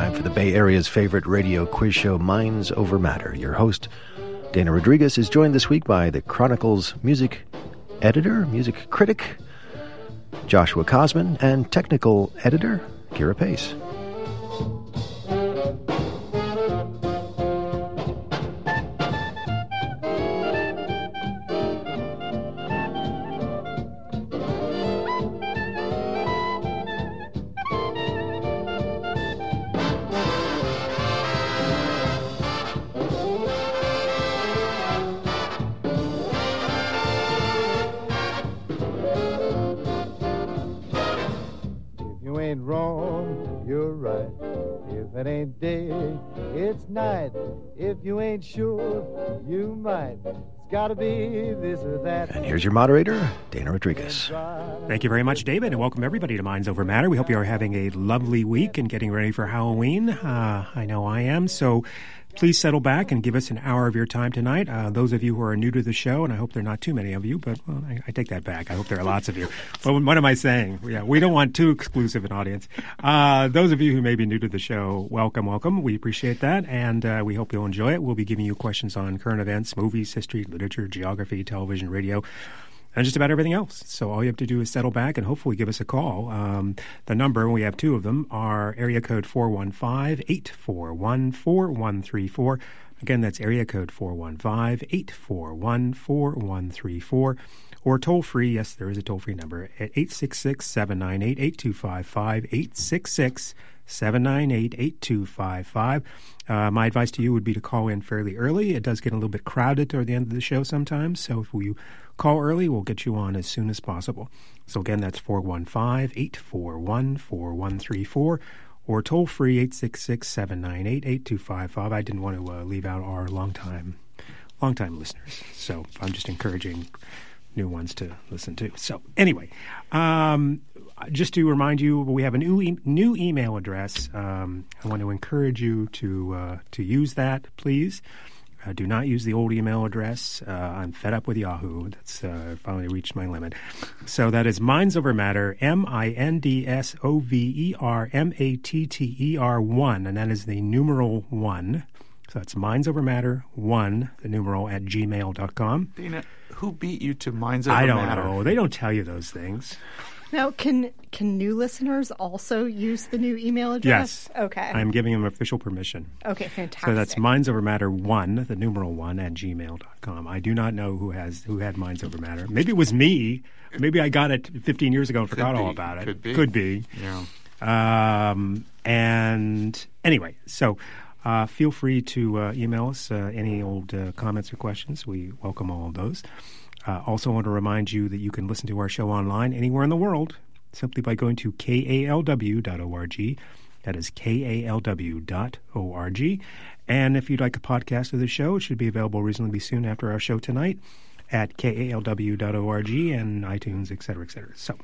time for the Bay Area's favorite radio quiz show, Minds Over Matter. Your host, Dana Rodriguez, is joined this week by the Chronicle's music editor, music critic, Joshua Kosman, and technical editor, Kira Pace. Sure, you might. It's got to be this or that. And here's your moderator, Dana Rodriguez. Thank you very much, David, and welcome everybody to Minds Over Matter. We hope you are having a lovely week and getting ready for Halloween. I know I am, so please settle back and give us an hour of your time tonight. Those of you who are new to the show, and I hope there are not too many of you, but well, I take that back. I hope there are lots of you. Well, what am I saying? Yeah, we don't want too exclusive an audience. Those of you who may be new to the show, welcome, welcome. We appreciate that, and we hope you'll enjoy it. We'll be giving you questions on current events, movies, history, literature, geography, television, radio, and just about everything else. So all you have to do is settle back and hopefully give us a call. The number, we have two of them, are area code 415-841-4134. Again, that's area code 415-841-4134. Or toll free, yes, there is a toll-free number, at 866-798-8255, 866-798-8255. My advice to you would be to call in fairly early. It does get a little bit crowded toward the end of the show sometimes, so if you call early, we'll get you on as soon as possible. So again, that's 415-841-4134, or toll free 866-798-8255. I didn't want to leave out our longtime listeners, so I'm just encouraging new ones to listen to. So anyway, just to remind you, we have a new email address. I want to encourage you to use that, please. Do not use the old email address. I'm fed up with Yahoo. That's finally reached my limit. So that is Minds Over Matter, MINDSOVERMATTER 1, and that is the numeral 1. So that's Minds Over Matter 1, the numeral, at gmail.com. Dana, who beat you to Minds Over Matter? I don't know. They don't tell you those things. Now, can new listeners also use the new email address? Yes. Okay. I'm giving them official permission. Okay, fantastic. So that's Minds Over Matter 1, the numeral 1, at gmail.com. I do not know who had Minds Over Matter. Maybe it was me. Maybe I got it 15 years ago and forgot all about it. Could be. Yeah. And anyway, so feel free to email us any old comments or questions. We welcome all of those. Also want to remind you that you can listen to our show online anywhere in the world simply by going to kalw.org. That is kalw.org. And if you'd like a podcast of the show, it should be available reasonably soon after our show tonight at kalw.org and iTunes, et cetera, et cetera. So,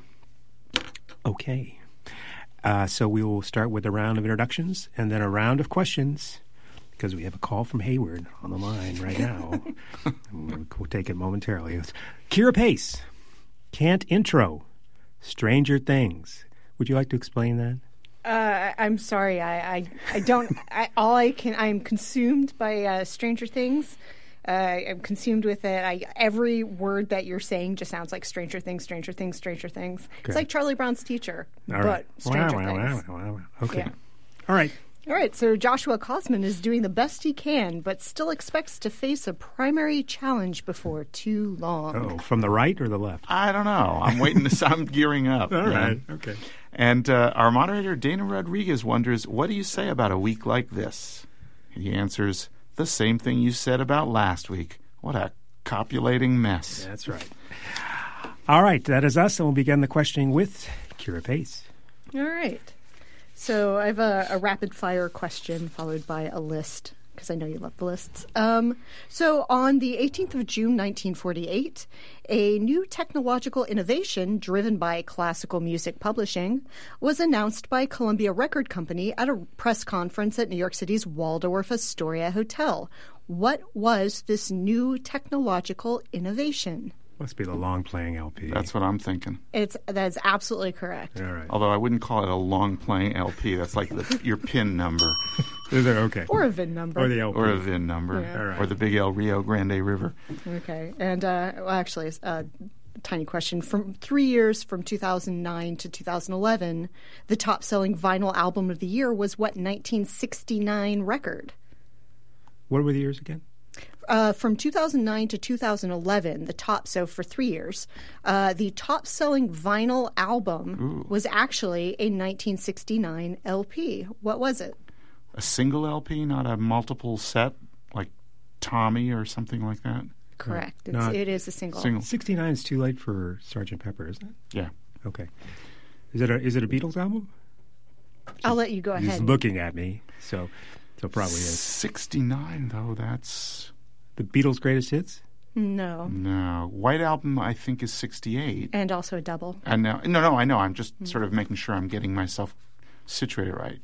okay. So we will start with a round of introductions and then a round of questions, because we have a call from Hayward on the line right now. We'll take it momentarily. It's Kira Pace, can't intro, Stranger Things. Would you like to explain that? I'm sorry. I don't. I'm consumed by Stranger Things. I'm consumed with it. Every word that you're saying just sounds like Stranger Things, Stranger Things, Stranger Things. Okay. It's like Charlie Brown's teacher, but Stranger Things. Okay. Yeah. All right. All right, so Joshua Kosman is doing the best he can, but still expects to face a primary challenge before too long. Oh, from the right or the left? I don't know. I'm waiting to. I'm gearing up. All right. Okay. And our moderator, Dana Rodriguez, wonders, what do you say about a week like this? He answers, the same thing you said about last week. What a copulating mess. That's right. All right, that is us, and we'll begin the questioning with Kira Pace. All right. So I have a rapid-fire question followed by a list, because I know you love the lists. So on the 18th of June, 1948, a new technological innovation driven by classical music publishing was announced by Columbia Record Company at a press conference at New York City's Waldorf Astoria Hotel. What was this new technological innovation? Must be the long-playing LP. That's what I'm thinking. That's absolutely correct. All right. Although I wouldn't call it a long-playing LP. That's like your PIN number. Is it okay? Or a VIN number. Or the LP. Or a VIN number. Yeah. All right. Or the Big El Rio Grande River. Okay. And well, actually, a tiny question. From 3 years, from 2009 to 2011, the top-selling vinyl album of the year was what 1969 record? What were the years again? From 2009 to 2011, so for 3 years, the top-selling vinyl album was actually a 1969 LP. What was it? A single LP, not a multiple set, like Tommy or something like that? Correct. Not- It is a single. 69 is too late for Sgt. Pepper, isn't it? Yeah. Okay. Is it a Beatles album? I'll let you go He's ahead. looking at me, so probably is. 69, though, that's... The Beatles' greatest hits? No. No. White Album, I think, is 68. And also a double. And now, no, I know. I'm just sort of making sure I'm getting myself situated right.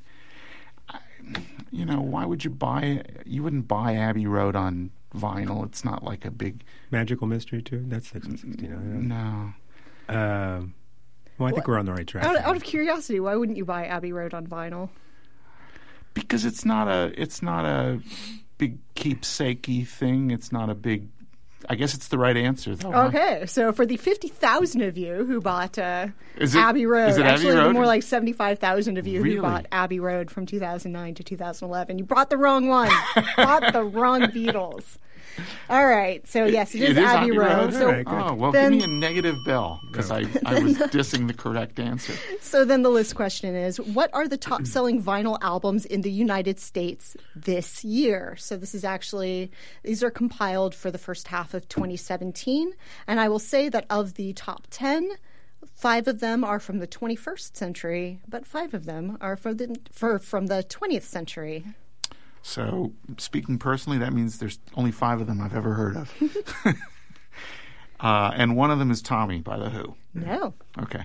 Why would you buy... You wouldn't buy Abbey Road on vinyl. It's not like a big... Magical Mystery, too? That's 69. No. Well, I think we're on the right track. Out of curiosity, why wouldn't you buy Abbey Road on vinyl? Because it's not a big keepsakey thing. It's not a big... I guess it's the right answer, though. huh? Okay, so for the 50,000 of you who bought Is it- Abbey Road, is it Abbey actually Road? more like 75,000 of you Really? who bought Abbey Road from 2009 to 2011. You bought the wrong one. Bought the wrong Beatles. All right, so yes, it is Abbey Road. So, All right, good. Oh, well, Then- give me a negative bell, because I was dissing the correct answer. so then the list question is, what are the top-selling vinyl albums in the United States this year? So these are compiled for the first half of 2017, and I will say that of the top 10, 5 of them are from the 21st century, but 5 of them are from the 20th century. So, speaking personally, that means there's only 5 of them I've ever heard of. And one of them is Tommy by The Who. No. Okay.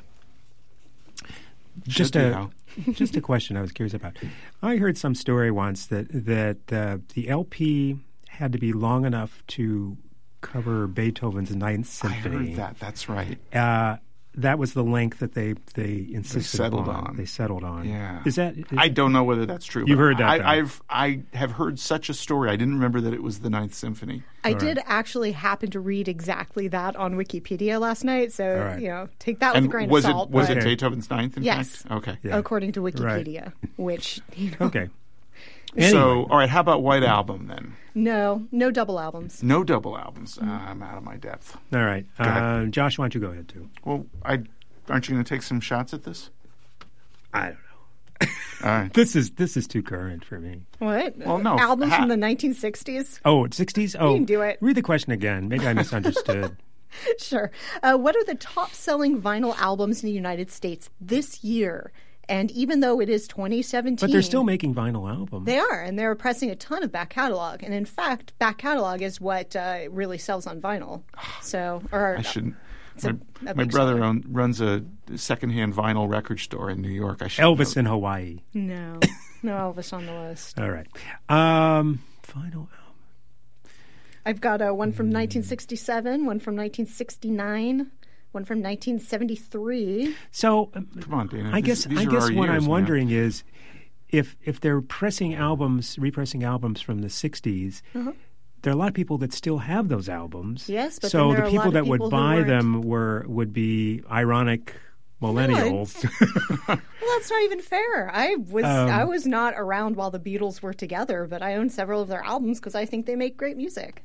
Just Should be, a just a question I was curious about. I heard some story once that the LP had to be long enough to cover Beethoven's Ninth I Symphony. heard that. That's right. That was the length that they insisted settled upon. on. They settled on. Yeah. Is that? I don't know whether that's true. You've but heard that, though. I have heard such a story. I didn't remember that it was the Ninth Symphony. I did actually happen to read exactly that on Wikipedia last night, so right. take that with And a grain was of salt. was but it Beethoven's Ninth? In Yes. fact? Okay. Yeah. according to Wikipedia, which Okay. So, Anyway. all right. How about White Album then? no double albums. No double albums. I'm out of my depth. All right. Go ahead. Josh, why don't you go ahead too? Well, aren't you going to take some shots at this? I don't know. All right. This is too current for me. What? Well, no, albums from the 1960s. Oh, 60s? Oh, You can do it. Read the question again. Maybe I misunderstood. Sure. What are the top-selling vinyl albums in the United States this year? And even though it is 2017, But they're still making vinyl albums. They are, and they're pressing a ton of back catalog. And in fact, back catalog is what really sells on vinyl. So, or I shouldn't. It's a My big brother seller. runs a secondhand vinyl record store in New York. I should Elvis in Hawaii. no Elvis on the list. All right. Vinyl album. I've got one from 1967, one from 1969, one from 1973. So, Come on, Dana. I guess These are our what years, I'm man. wondering is if they're repressing albums from the 60s, there are a lot of people that still have those albums. Yes, but so then there the are a people lot that of would people who buy weren't. them would be ironic millennials. Well, that's not even fair. I was not around while the Beatles were together, but I own several of their albums because I think they make great music.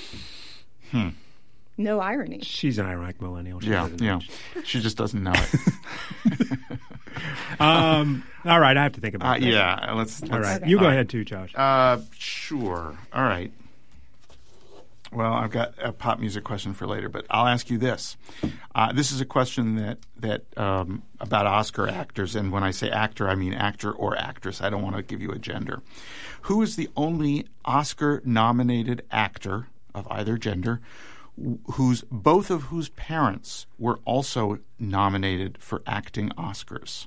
No irony. She's an ironic millennial. She Yeah, doesn't yeah. know. She just doesn't know it. All right, I have to think about that. Yeah, let's. All right, Okay. you go all right. ahead too, Josh. Sure. All right. Well, I've got a pop music question for later, but I'll ask you this. This is a question that about Oscar actors, and when I say actor, I mean actor or actress. I don't want to give you a gender. Who is the only Oscar-nominated actor of either gender both of whose parents were also nominated for acting Oscars?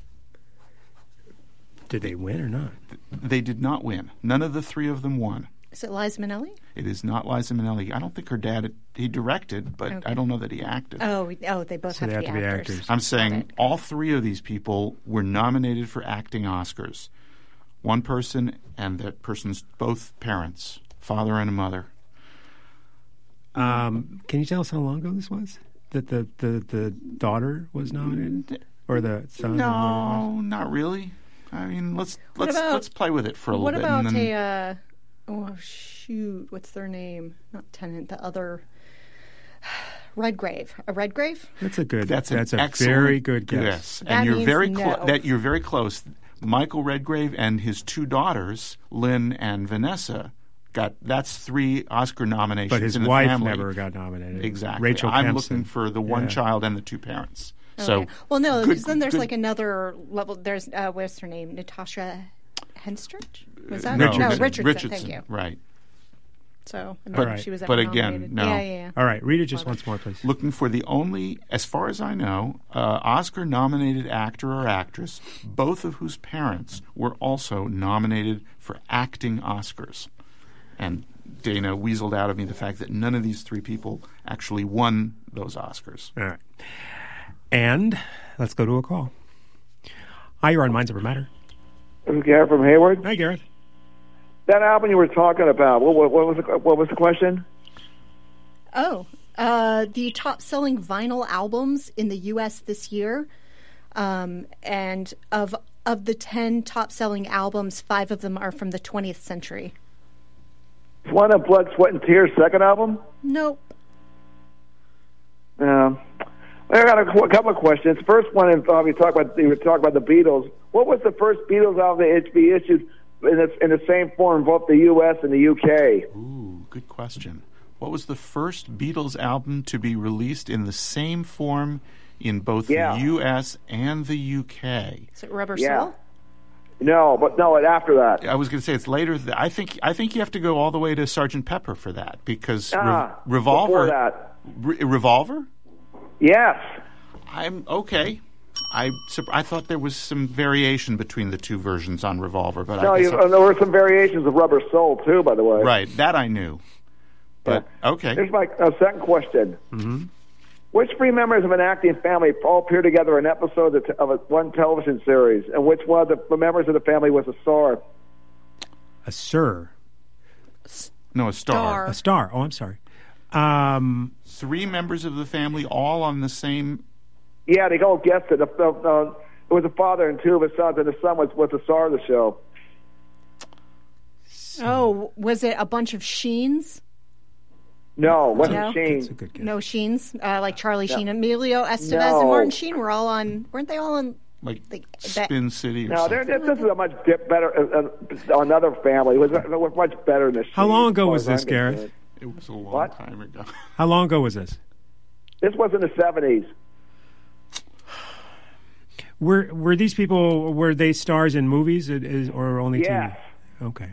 Did they win or not? They did not win. None of the 3 of them won. Is it Liza Minnelli? It is not Liza Minnelli. I don't think her dad, he directed, but Okay. I don't know that he acted. Oh, they both So have, they to be actors. I'm saying Got it. all three of these people were nominated for acting Oscars. One person, and that person's both parents, father and a mother. Can you tell us how long ago this was? That the daughter was nominated, or the son? No, not really. I mean, let's play with it for a little What bit. about and then, what's their name? Not Tennant, the other Redgrave. A Redgrave? That's a good. That's an a excellent very good guess. Yes, That and you're means very no. you're very close. Michael Redgrave and his two daughters, Lynn and Vanessa, that's 3 Oscar nominations. But his in the wife family. never got nominated. Exactly. Rachel I'm Kempson. looking for the one Yeah. child and the 2 parents. So, Okay. Well, no, good- because then there's good- like another level. There's what's her name? Natasha Henstridge? Was that no, Richardson? Thank you. Right. So, I But- mean, she was but ever again, nominated. no. Yeah. All right, read it just once more, please. Looking for the only, as far as I know, Oscar-nominated actor or actress, both of whose parents were also nominated for acting Oscars. And Dana weaseled out of me the fact that none of these 3 people actually won those Oscars. All right. And let's go to a call. Hi, you're on Minds Over Matter. This is Garrett from Hayward. Hi, Gareth. That album you were talking about, what was the question? Oh, the top-selling vinyl albums in the U.S. this year, and of the 10 top-selling albums, 5 of them are from the 20th century. One of Blood, Sweat, and Tears' second album? Nope. I got a couple of questions. First one, you were talking about the Beatles. What was the first Beatles album that be issued in the same form in both the U.S. and the U.K.? Ooh, good question. What was the first Beatles album to be released in the same form in both the U.S. and the U.K.? Is it Rubber Yeah. Soul? No, after that. I was going to say it's later. I think you have to go all the way to Sgt. Pepper for that because Before Revolver. that. Revolver? Yes. I'm okay. I thought there was some variation between the 2 versions on Revolver, but No, I guess there were some variations of Rubber Soul, too, by the way. right, that I knew. But okay. Here's my second question. Mm-hmm. Which 3 members of an acting family all appear together in episodes of one television series, and which one of the members of the family was a star? A sir. No, a star. A star. Oh, I'm sorry. 3 members of the family all on the same. Yeah, they all guessed it. It was a father and 2 of his sons, and the son was the star of the show. Oh, was it a bunch of Sheens? No, it wasn't No? Sheen. That's a good guess. No Sheens, like Charlie Sheen, Emilio Estevez, No. and Martin Sheen were all on. Weren't they all on? Like that- Spin City or No, something. this is a much better. Another family it was much better than the. How Sheen, long as ago far was as I'm this, Gareth? concerned. It was a long What? time ago. How long ago was this? This was in the 70s. Were these people, were they stars in movies or only Yes. TV? Okay.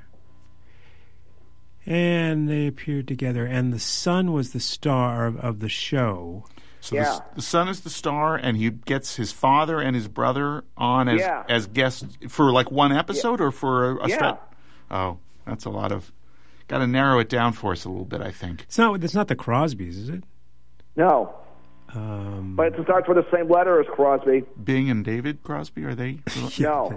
And they appeared together, and the son was the star of the show. So Yeah. the son is the star, and he gets his father and his brother on Yeah. as guests for like one episode or for a Yeah. stretch. Oh, that's a lot of. Got to narrow it down for us a little bit, I think. It's not the Crosbys, is it? No, but it starts with the same letter as Crosby. Bing and David Crosby, are they? No.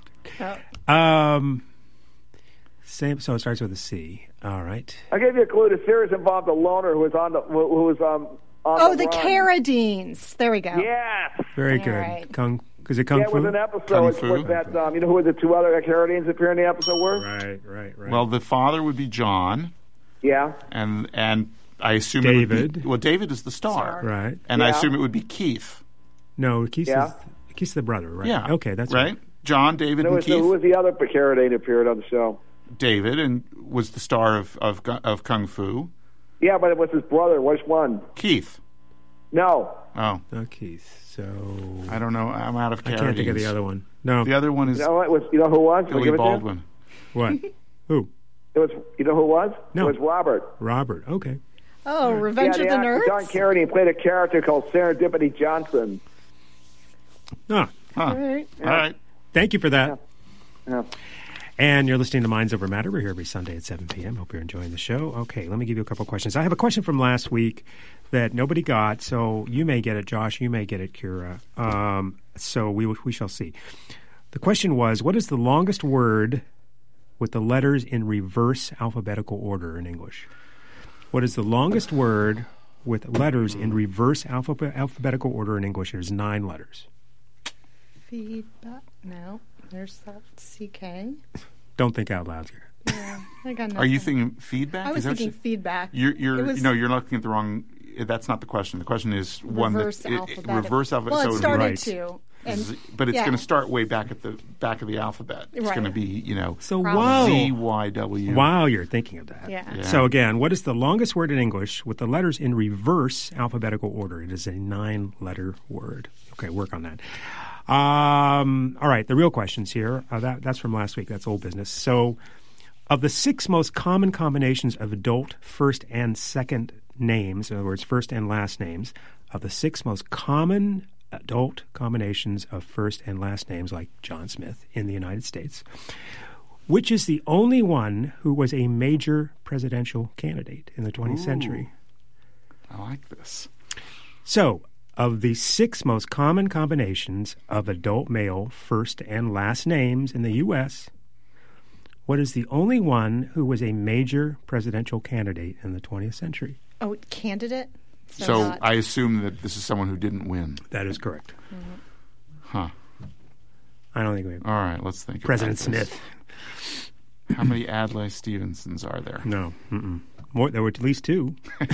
Same. So it starts with a C. All right. I gave you a clue. The series involved a loner who was on on Oh, the run. Carradines. There we go. Yes. Very All good. right. Is it Kung Yeah, it Fu? was an episode Kung Fu? with that. You know who the 2 other Carradines appear in the episode were? Right. Well, the father would be John, Yeah. and I assume David. It would be, well, David is the star, Right. and I Yeah. assume it would be Keith. No, Keith's Yeah. the brother, right? Yeah. Okay, that's right. John, David, Who and was, Keith. who was the other Carradine who appeared on the show? David and was the star of Kung Fu. Yeah, but it was his brother. Which one? Keith. No. Oh, No, Keith. So I don't know. I'm out of I can't think of the Carradines. other one. No. The other one is You know what? You know who it was? Can I Billy give it to you? Baldwin. What? Who? It was. You know who it was? No. It was Robert. Robert. Okay. Oh, Revenge of the actor Nerds. John Carradine played a character called Serendipity Johnson. Ah, Huh. All right. All right. thank you for that. Yeah. And you're listening to Minds Over Matter. We're here every Sunday at 7 p.m. Hope you're enjoying the show. Okay, let me give you a couple questions. I have a question from last week that nobody got, so you may get it, Josh. You may get it, Kira. So we shall see. The question was, what is the longest word with the letters in reverse alphabetical order in English? What is the longest word with letters in reverse alphabetical order in English? There's 9 letters. Feedback. No, there's that CK. Don't think out loud here. Yeah, I got nothing. Are you thinking feedback? I was thinking feedback. You're looking at the wrong. That's not the question. The question is one reverse that alphabetical. Reverse alphabet. Well, it so started right. to. But it's going to start way back at the back of the alphabet. It's going to be, So Probably. wow. ZYW. Wow, you're thinking of that. Yeah. So again, what is the longest word in English with the letters in reverse alphabetical order? It is a 9-letter word. Okay, work on that. All right, the real questions here. That's from last week. That's old business. So of the 6 most common combinations of adult first and second names, in other words, first and last names, of the 6 most common adult combinations of first and last names, like John Smith, in the United States, which is the only one who was a major presidential candidate in the 20th century? I like this. So, of the 6 most common combinations of adult male first and last names in the U.S., what is the only one who was a major presidential candidate in the 20th century? Oh, candidate? So I assume that this is someone who didn't win. That is correct. Huh. I don't think we have All right, let's think President about this. Smith. How many Adlai Stevensons are there? No. More, there were at least 2.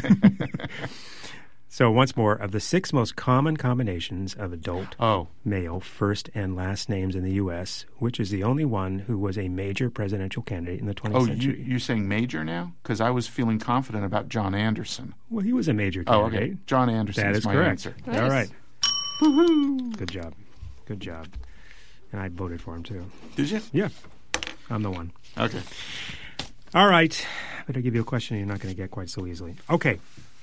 So once more, of the 6 most common combinations of adult male first and last names in the U.S., which is the only one who was a major presidential candidate in the 20th century? You're saying major now? Because I was feeling confident about John Anderson. Well, he was a major candidate. Oh, okay. John Anderson That is my correct. answer. Nice. All right. Woohoo! Good job. And I voted for him, too. Did you? Yeah. I'm the one. Okay. All right. Better give you a question you're not going to get quite so easily. Okay.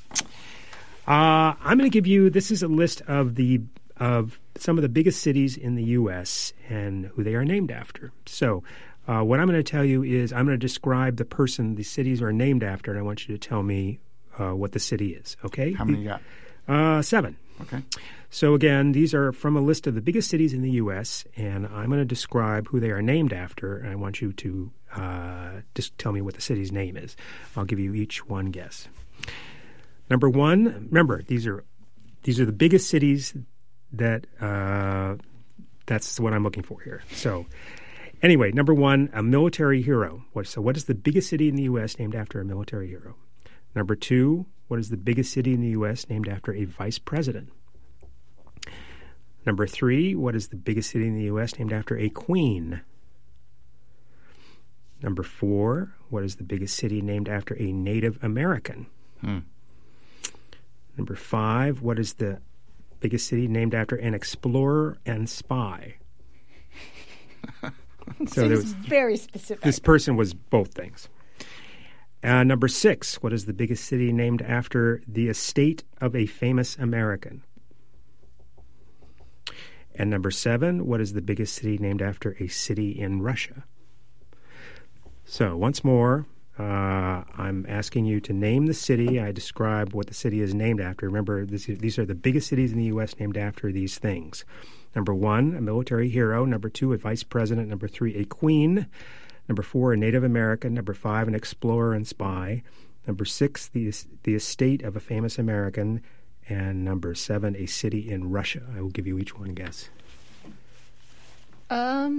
I'm going to give you, this is a list of some of the biggest cities in the U.S. and who they are named after. So what I'm going to tell you is I'm going to describe the person the cities are named after, and I want you to tell me what the city is, okay? How many you got? 7. Okay. So again, these are from a list of the biggest cities in the U.S., and I'm going to describe who they are named after, and I want you to just tell me what the city's name is. I'll give you each one guess. Number 1, remember, these are the biggest cities that that's what I'm looking for here. So anyway, number 1, a military hero. What is the biggest city in the U.S. named after a military hero? Number 2, what is the biggest city in the U.S. named after a vice president? Number 3, what is the biggest city in the U.S. named after a queen? Number 4, what is the biggest city named after a Native American? Number 5, what is the biggest city named after an explorer and spy? So Seems very specific. This person was both things. Number 6, what is the biggest city named after the estate of a famous American? And number 7, what is the biggest city named after a city in Russia? So once more, I'm asking you to name the city. I describe what the city is named after. Remember, these are the biggest cities in the U.S. named after these things. Number 1, a military hero. Number 2, a vice president. Number 3, a queen. Number 4, a Native American. Number 5, an explorer and spy. Number 6, the estate of a famous American. And number 7, a city in Russia. I will give you each one guess. I'll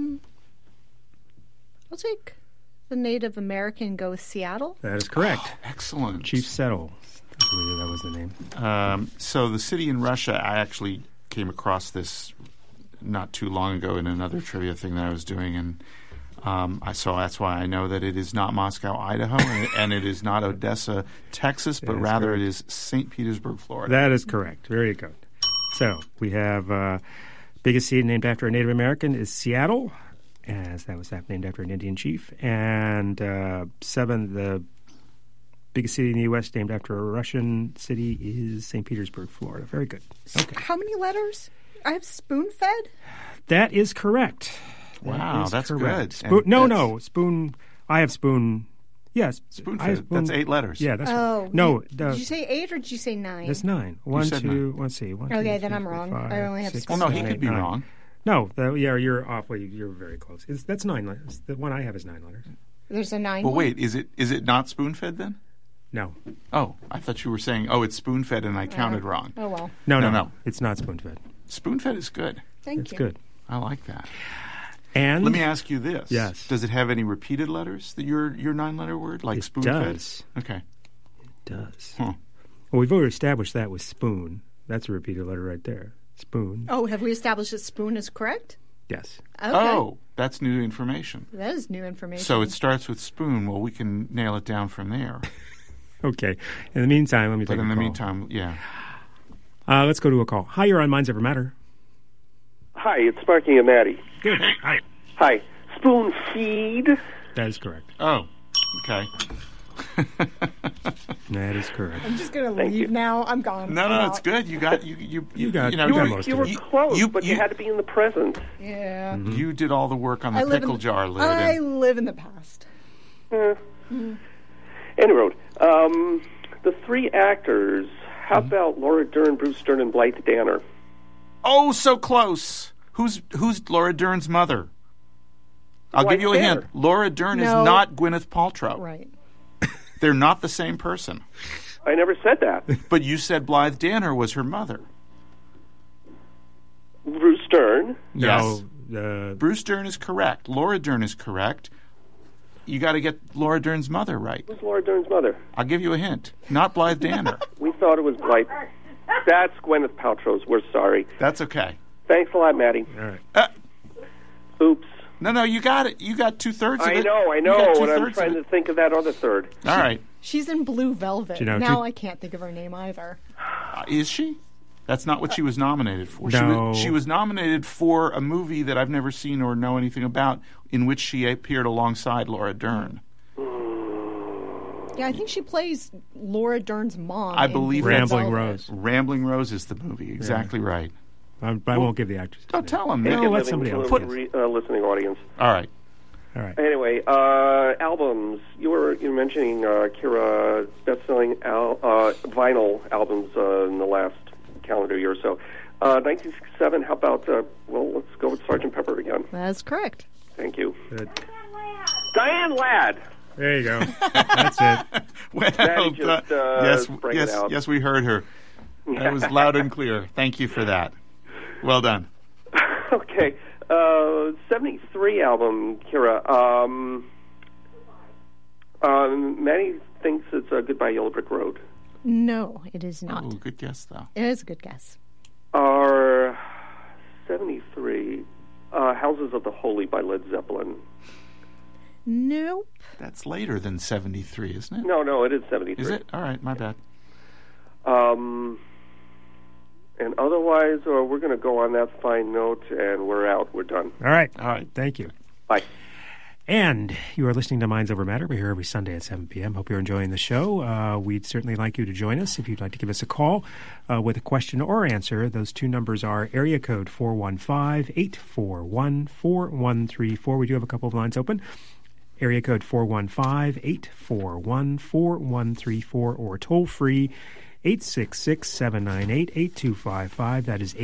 take the Native American, go with Seattle. That is correct. Oh, excellent. Chief Settle. I believe that was the name. So the city in Russia, I actually came across this not too long ago in another trivia thing that I was doing, and so that's why I know that it is not Moscow, Idaho, and it is not Odessa, Texas, but rather correct. it is St. Petersburg, Florida. That is correct. Very good. So we have biggest city named after a Native American is Seattle, as that was named after an Indian chief. And 7, the biggest city in the U.S. named after a Russian city is St. Petersburg, Florida. Very good. Okay. How many letters? I have spoon-fed? That is correct. Wow, is that's correct. good. And Spoon. I have spoon. Yes, Spoon I have fed. That's 8 letters. Yeah, that's Oh. no. Did you say 8 or did you say 9? That's 9. 1, said 2. Let's see. 1, 2, Okay, 3, then I'm 4, wrong. 5, I only have 6, Well, no, he 7, could be 8, 9. wrong. No, you're off. Well, you're very close. That's 9 letters. The one I have is 9 letters. There's a 9. Well, wait, is it not spoon fed then? No, Oh, I thought you were saying, it's spoon fed, and I counted wrong. Oh, well. no. It's not spoon fed. Spoon fed is good. Thank It's you. good. I like that. And Let me ask you this. Yes. Does it have any repeated letters? Your 9-letter word, like It spoon fed? does. Okay. does. Huh. Well, we've already established that with spoon. That's a repeated letter right there. Spoon. Oh, have we established that spoon is correct? Yes. Okay. Oh, that's new information. That is new information. So it starts with spoon. Well, we can nail it down from there. Okay. In the meantime, let me take But in a the call. meantime, yeah. Let's go to a call. Hi, you're on Minds Ever Matter. Hi, it's Sparky and Maddie. Good. Hi. Hi. Spoon feed. That is correct. Oh, okay. That is correct. I'm just going to Thank leave you. now. I'm gone. No, I'm no, out. it's good. You got you got- know, you got you- most You of were it. close, but you you- had to be in the present. Yeah. You did all the work on the I live pickle in jar lid. I and- live in the past. Anyway, the 3 actors. How about Laura Dern, Bruce Dern, and Blythe Danner? Oh, so close. Who's Laura Dern's mother? I'll Blythe give you a hint. Danner. Laura Dern No. is not Gwyneth Paltrow. Right. They're not the same person. I never said that. But you said Blythe Danner was her mother. Bruce Dern. Yes. No, Bruce Dern is correct. Laura Dern is correct. You got to get Laura Dern's mother right. Who's Laura Dern's mother? I'll give you a hint. Not Blythe Danner. We thought it was Blythe. That's Gwyneth Paltrow's. We're sorry. That's okay. Thanks a lot, Maddie. all right. Oops. No, you got it. You got 2/3 of I it. know, You got and I'm 2/3 trying of to it. think of that other third. All right. She's in Blue Velvet. You know, now two- I can't think of her name either. Is she? That's not what she was nominated for. No. She was nominated for a movie that I've never seen or know anything about, in which she appeared alongside Laura Dern. Yeah, I think she plays Laura Dern's mom. I in believe Blue Rambling Velvet. Rose. Rambling Rose is the movie. Exactly right. I won't give the actress. Don't tell them. No, Good let living somebody to else the guess. listening audience. All right. All right. Anyway, albums. You were mentioning Kira best-selling vinyl albums in the last calendar year or so. 1967. How about? Let's go with Sgt. Pepper again. That's correct. Thank you, Good. Diane Ladd. There you go. That's it. Well, Maddie just sprang it out. yes, we heard her. That was loud and clear. Thank you for that. Well done. Okay, 73 album, Kira. Maddie thinks it's Goodbye Yellow Brick Road. No, it is not. Oh, good guess, though. It is a good guess. Our 73 Houses of the Holy by Led Zeppelin. Nope. That's later than 73, isn't it? No, it is 73. Is it? All right, my bad. And otherwise, we're going to go on that fine note, and we're out. We're done. All right. All right. Thank you. Bye. And you are listening to Minds Over Matter. We're here every Sunday at 7 p.m. Hope you're enjoying the show. We'd certainly like you to join us if you'd like to give us a call with a question or answer. Those two numbers are area code 415-841-4134. We do have a couple of lines open. Area code 415-841-4134 or toll free 866-798-8255. That is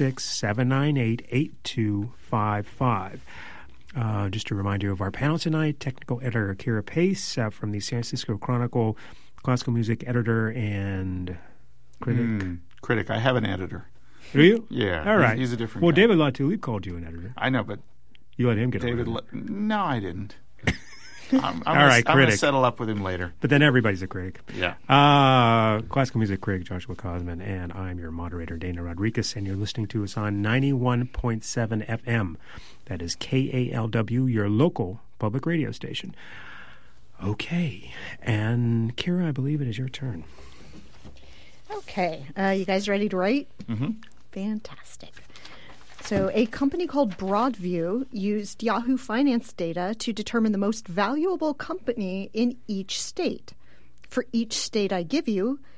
866-798-8255. Just a reminder of our panel tonight, technical editor Kira Pace from the San Francisco Chronicle, classical music editor and critic. Critic. I have an editor. Do you? Yeah. All right. He's a different Well, guy. David Latulip called you an editor. I know, but You let him get David... away with it. No, I didn't. I'm All right, I'm going to critic. settle up with him later. But then everybody's a critic. Yeah. Classical music critic Joshua Cosman, and I'm your moderator, Dana Rodriguez, and you're listening to us on 91.7 FM. That is KALW, your local public radio station. Okay. And Kira, I believe it is your turn. Okay. You guys ready to write? Mm-hmm. Fantastic. So a company called Broadview used Yahoo Finance data to determine the most valuable company in each state. For each state I give you,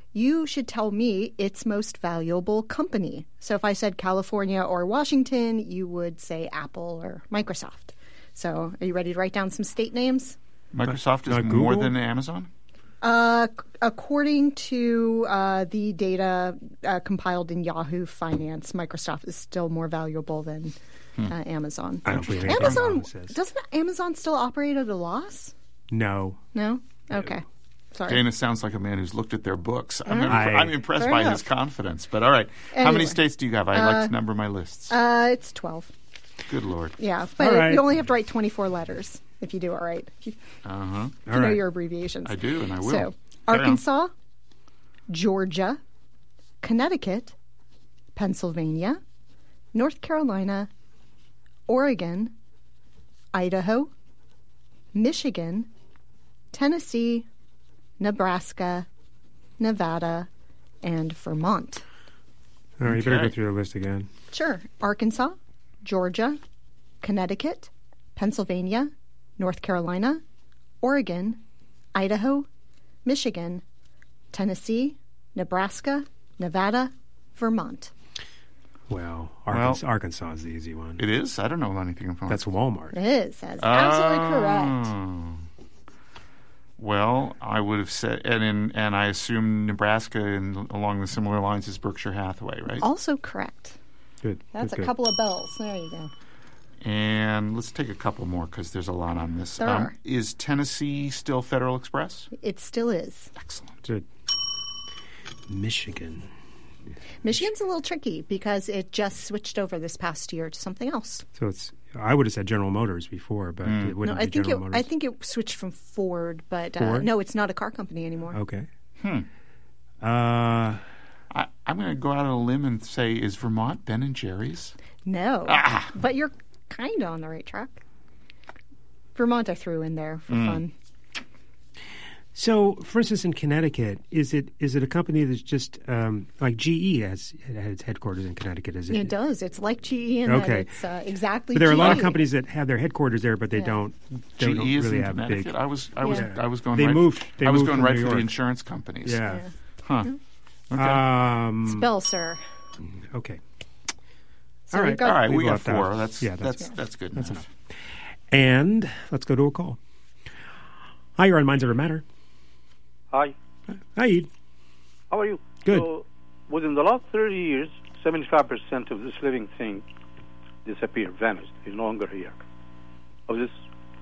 you should tell me its most valuable company. So if I said California or Washington, you would say Apple or Microsoft. So are you ready to write down some state names? Microsoft is more than Amazon? According to the data compiled in Yahoo Finance, Microsoft is still more valuable than Amazon. I don't believe Amazon doesn't Amazon still operate at a loss? No. No? Okay. Sorry. Dana sounds like a man who's looked at their books. I'm impressed Fair by enough. his confidence. But all right. How Anyway. many states do you have? I like to number my lists. It's 12. Good Lord. Yeah, but All right. you only have to write 24 letters if you do it right. If you All know right. your abbreviations. I do, and I will. So, Carry on. Arkansas, Georgia, Connecticut, Pennsylvania, North Carolina, Oregon, Idaho, Michigan, Tennessee, Nebraska, Nevada, and Vermont. All right, you better Okay. go through the list again. Sure. Arkansas, Georgia, Connecticut, Pennsylvania, North Carolina, Oregon, Idaho, Michigan, Tennessee, Nebraska, Nevada, Vermont. Well, Arkansas is the easy one. It is? I don't know anything from That's Walmart. It is. That's absolutely correct. Well, I would have said, and I assume Nebraska and along the similar lines as Berkshire Hathaway, right? Also correct. Good. That's good. a couple of bells. There you go. And let's take a couple more because there's a lot on this. There are. Is Tennessee still Federal Express? It still is. Excellent. Good. Michigan. Michigan's a little tricky because it just switched over this past year to something else. So it's. I would have said General Motors before, but it No, wouldn't I be think General Motors. I think it switched from Ford, but Ford? no, it's not a car company anymore. Okay. I'm going to go out on a limb and say, is Vermont Ben and Jerry's? No, but you're kind of on the right track. Vermont I threw in there for fun. So, for instance, in Connecticut, is it a company that's just like GE has its headquarters in Connecticcut? Is it? It does. It's like GE in Okay. that it's exactly. But there are a lot of GE. companies that have their headquarters there, but they don't GE is really in have Connecticut. big. I was going. They right, moved- they I was moved going from right New for the York. insurance companies. Yeah. Huh. Okay. Spell, sir. Okay. So All we've right. got- All right, we We've got left out. 4. That's Yeah, that's good. That's enough. And let's go to a call. Hi, you're on Minds Over Matter. Hi, Hi, Ed. how are you? Good. So, within the last 30 years, 75% of this living thing disappeared, vanished, is no longer here. Of this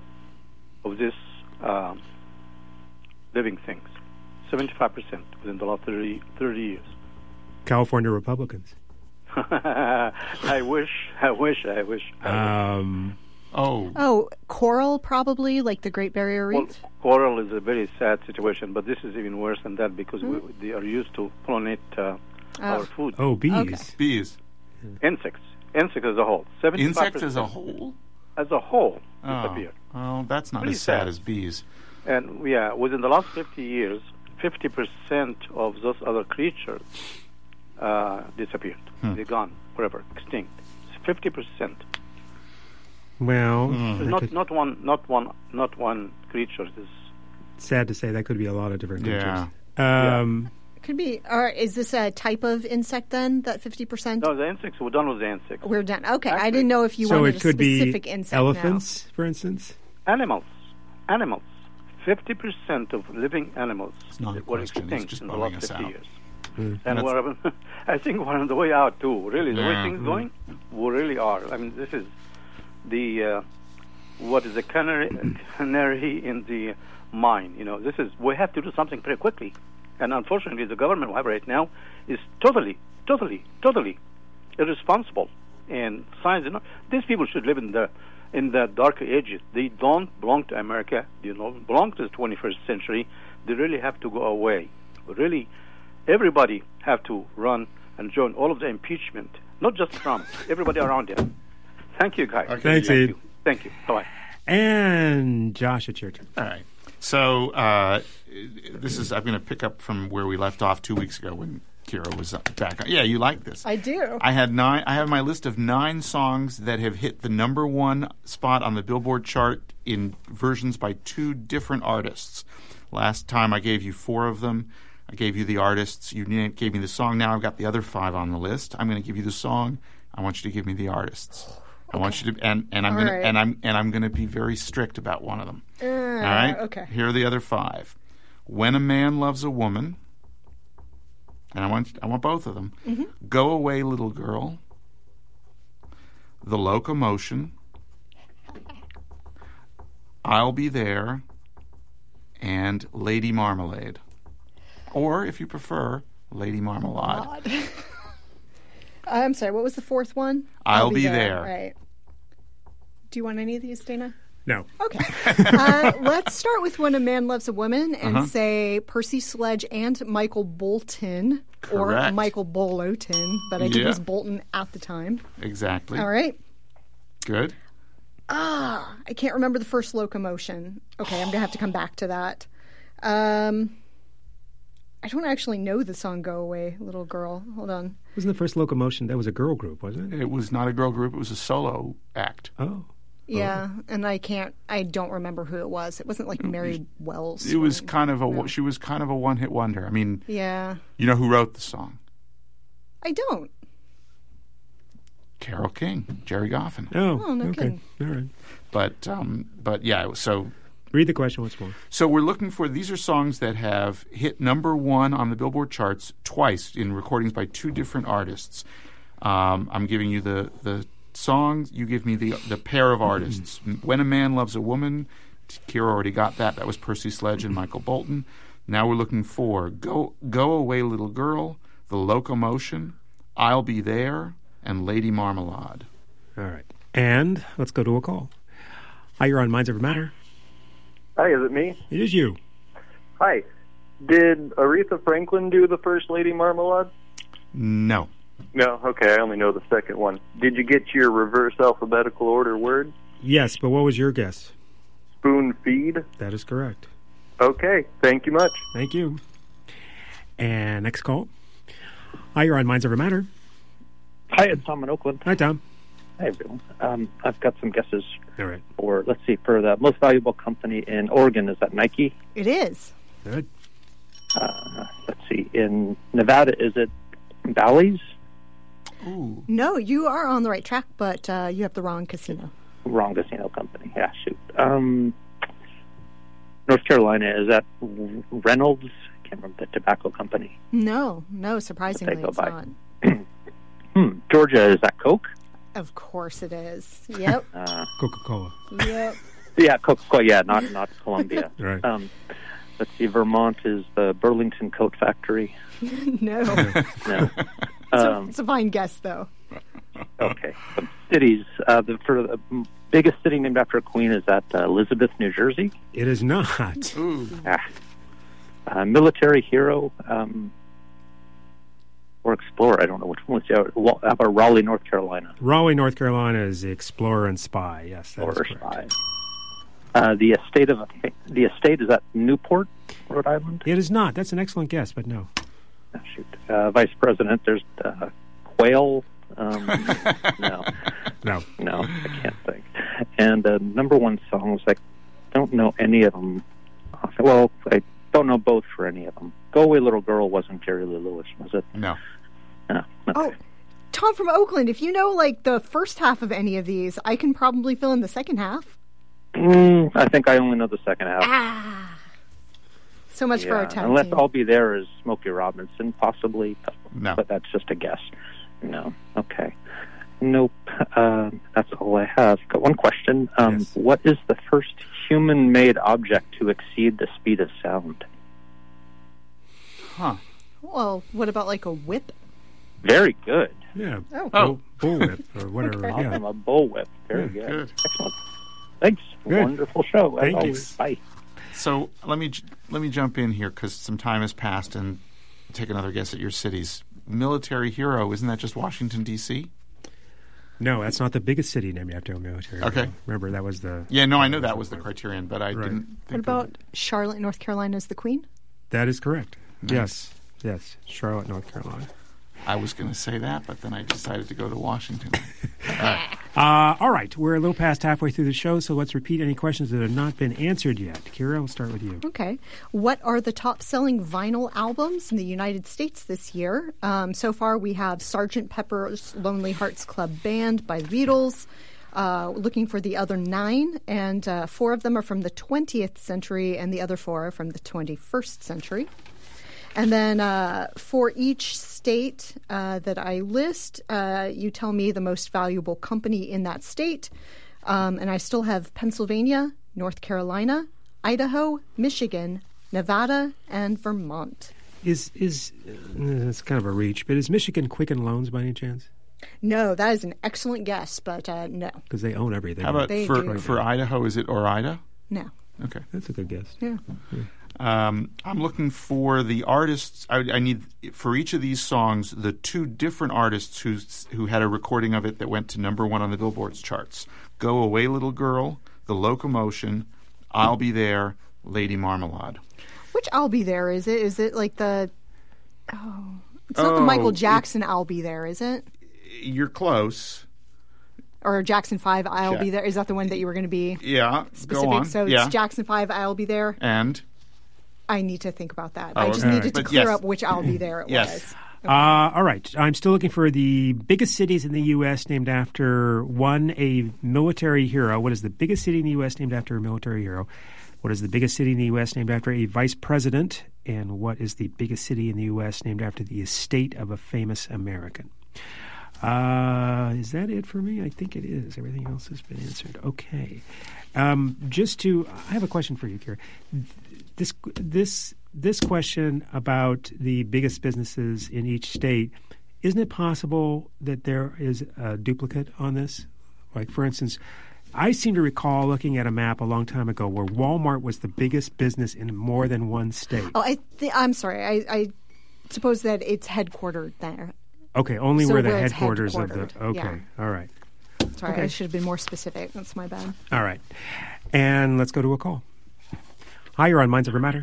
living things, 75% within the last 30 years. California Republicans. I wish. Oh, coral probably, like the Great Barrier Well, Reef. coral is a very sad situation, but this is even worse than that because they are used to pollinate our food. Oh, bees. Okay. Bees. Insects as a whole. 75% Insects as a whole? As a whole disappeared. Oh, that's not Pretty as sad sad. as bees. And within the last 50 years, 50% of those other creatures disappeared. They're gone forever, extinct. 50%. Well, Not one creature is. sad to say that could be a lot of different creatures. Yeah. Could be. Or is this a type of insect then? That 50%? No, the insects. We're done with the insects. We're done. Okay, I didn't know if you So wanted it could a be specific insect now. elephants, for instance. Animals. 50% of living animals not a were question, it's extinct just in the bumming last us 50 out. years. Mm. And I think we're on the way out too. Really, the way Yeah. things going, we really are. I mean, this is the what is the canary in the mine. You know, we have to do something pretty quickly. And unfortunately, the government we have right now is totally irresponsible. And science, these people should live in the dark ages. They don't belong to America. They don't belong to the 21st century. They really have to go away. Really, everybody have to run and join all of the impeachment, not just Trump. Everybody around him. Thank you, guys. Okay. Thanks, Ed. Thank you. Bye-bye. And Josh, it's your turn. All right. So I'm going to pick up from where we left off 2 weeks ago when Kira was back on. Yeah, you like this. I do. I have my list of 9 songs that have hit the number 1 spot on the Billboard chart in versions by 2 different artists. Last time I gave you 4 of them. I gave you the artists. You gave me the song. Now I've got the other 5 on the list. I'm going to give you the song. I want you to give me the artists. I want you to, and I'm going to, and I'm going to be very strict about one of them. All right. Okay. Here are the other 5. When a Man Loves a Woman, and I want both of them. Mm-hmm. Go Away, Little Girl. The Locomotion. I'll Be There, and Lady Marmalade. Or, if you prefer, Lady Marmalade. I'm sorry, what was the 4th one? I'll Be There. Right. Do you want any of these, Dana? No. Okay. Let's start with When a Man Loves a Woman and say Percy Sledge and Michael Bolton. Correct. Or Michael Bolton, but I think it was Bolton at the time. Exactly. All right. Good. I can't remember the first Locomotion. Okay, I'm going to have to come back to that. I don't actually know the song Go Away, Little Girl. Hold on. Wasn't the first Locomotion, that was a girl group, wasn't it? It was not a girl group. It was a solo act. Oh. Yeah, and I don't remember who it was. It wasn't like Mary Wells. It was kind of she was kind of a one-hit wonder. I mean, yeah. You know who wrote the song? I don't. Carole King, Jerry Goffin. Oh, no okay. kidding. All right. But yeah, so... Read the question once more. So we're looking for, these are songs that have hit number 1 on the Billboard charts twice in recordings by 2 different artists. I'm giving you the songs, you give me the pair of artists. When a Man Loves a Woman, Kira already got that. That was Percy Sledge and Michael Bolton. Now we're looking for Go Away, Little Girl, The Locomotion, I'll Be There, and Lady Marmalade. All right. And let's go to a call. Hi, you're on Minds Over Matter. Hi, is it me? It is you. Hi. Did Aretha Franklin do the first Lady Marmalade? No. No, okay, I only know the second one. Did you get your reverse alphabetical order word? Yes, but what was your guess? Spoon feed? That is correct. Okay, thank you much. Thank you. And next call. Hi, you're on Minds Over Matter. Hi, it's Tom in Oakland. Hi, Tom. Hi, everyone. I've got some guesses. All right. For the most valuable company in Oregon. Is that Nike? It is. Good. Let's see. In Nevada, is it Bally's? Ooh. No, you are on the right track, but you have the wrong casino. Wrong casino company. Yeah, shoot. North Carolina, is that Reynolds? I can't remember the tobacco company. No, surprisingly They go it's by. not. Georgia, is that Coke? Of course it is. Yep. Coca-Cola. Yep. Yeah, Coca-Cola. Yeah, not Columbia. Right. Let's see. Vermont is the Burlington Coat Factory. No. No. It's a fine guess, though. Okay. Cities. For the biggest city named after a queen, is that Elizabeth, New Jersey? It is not. Ooh. Military hero or explorer. I don't know which one. How about Raleigh, North Carolina? Raleigh, North Carolina is the explorer and spy. Yes, that is correct. Spy. The estate, is that Newport, Rhode Island? It is not. That's an excellent guess, but no. Oh, shoot. Vice President, there's Quail. No, I can't think. And number 1 songs, I don't know any of them. Well, I don't know both for any of them. Go Away, Little Girl wasn't Jerry Lee Lewis, was it? No. No. Okay. Oh, Tom from Oakland, if you know like the first half of any of these, I can probably fill in the second half. I think I only know the second half. So much for our tag unless team. I'll Be There is Smokey Robinson, possibly. No. But that's just a guess. No. Okay. Nope. That's all I have. Got one question. Yes. What is the first human-made object to exceed the speed of sound? Huh. Well, what about like a whip? Very good. Yeah. Oh. Bullwhip or whatever. Okay. Yeah. Awesome. A bullwhip. Very Yeah, good. good. Excellent. Thanks. Good. Wonderful show. As Thank you. always. Bye. So let me jump in here because some time has passed and take another guess at your cities. Military hero, isn't that just Washington, D.C.? No, that's not the biggest city named after a military. Okay. hero. Remember, that was the... Yeah, no, I know that was the criterion, but I Right. didn't What think about of it. Charlotte, North Carolina as the queen? That is correct. Nice. Yes. Charlotte, North Carolina. I was going to say that, but then I decided to go to Washington. All right. All right, we're a little past halfway through the show, so let's repeat any questions that have not been answered yet. Kira, we'll start with you. Okay. What are the top-selling vinyl albums in the United States this year? So far, we have Sgt. Pepper's Lonely Hearts Club Band by the Beatles, looking for the other 9, and 4 of them are from the 20th century, and the other 4 are from the 21st century. And then for each state that I list, you tell me the most valuable company in that state. And I still have Pennsylvania, North Carolina, Idaho, Michigan, Nevada, and Vermont. It's kind of a reach, but is Michigan Quicken Loans by any chance? No, that is an excellent guess, but no. Because they own everything. How about for Idaho, is it Orida? No. Okay. That's a good guess. Yeah. I'm looking for the artists. I need, for each of these songs, the 2 different artists who had a recording of it that went to number 1 on the Billboard's charts. Go Away Little Girl, The Locomotion, I'll Be There, Lady Marmalade. Which I'll Be There, is it? Is it like the... Oh, it's not the Michael Jackson I'll Be There, is it? You're close. Or Jackson 5, I'll Be There. Is that the one that you were going to be specific? Go on. So it's Jackson 5, I'll Be There. And? I need to think about that. I just needed to clear up which I'll Be There it was. Okay. All right. I'm still looking for the biggest cities in the U.S. named after a military hero. What is the biggest city in the U.S. named after a military hero? What is the biggest city in the U.S. named after a vice president? And what is the biggest city in the U.S. named after the estate of a famous American? Is that it for me? I think it is. Everything else has been answered. Okay. I have a question for you, Kira. This question about the biggest businesses in each state, isn't it possible that there is a duplicate on this? Like, for instance, I seem to recall looking at a map a long time ago where Walmart was the biggest business in more than one state. Oh, I'm sorry. I suppose that it's headquartered there. Okay, only where the headquarters of the... Okay, yeah. All right. Sorry, okay. I should have been more specific. That's my bad. All right. And let's go to a call. Hi, you're on Minds Over Matter.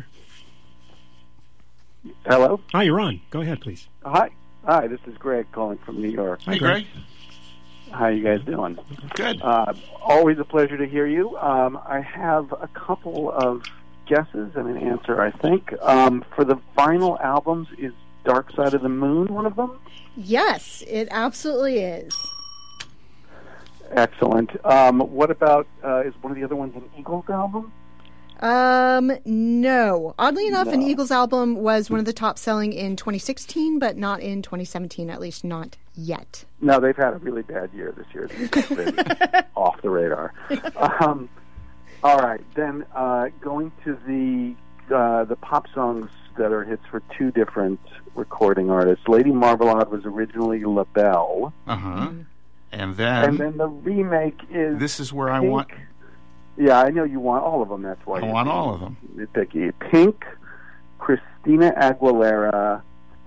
Hello? Hi, you're on. Go ahead, please. Hi, this is Greg calling from New York. Hi, Greg. How you guys doing? Good. Always a pleasure to hear you. I have a couple of guesses and an answer, I think. For the vinyl albums, is Dark Side of the Moon one of them? Yes, it absolutely is. Excellent. What about, is one of the other ones an Eagles album? No. Oddly enough, an Eagles album was one of the top selling in 2016, but not in 2017, at least not yet. No, they've had a really bad year this year. They've been off the radar. All right, then going to the pop songs that are hits for 2 different recording artists. Lady Marmalade was originally La Belle. Uh-huh. And then the remake is... This is where I want... Yeah, I know you want all of them. That's why I want all of them. You're picky. Pink, Christina Aguilera,